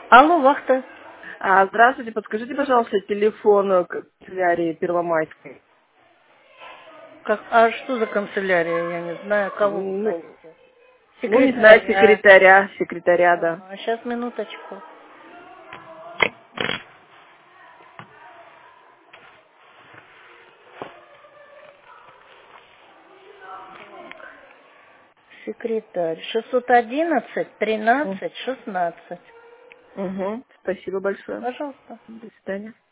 Алло, вахта. Здравствуйте, подскажите, пожалуйста, телефон канцелярии Первомайской. А что за канцелярия? Я не знаю, кого вы Ну, хотите. не знаю, Секретаря. секретаря, да. Ага, сейчас, минуточку. Секретарь. 611 13 16. Угу. Спасибо большое. Пожалуйста. До свидания.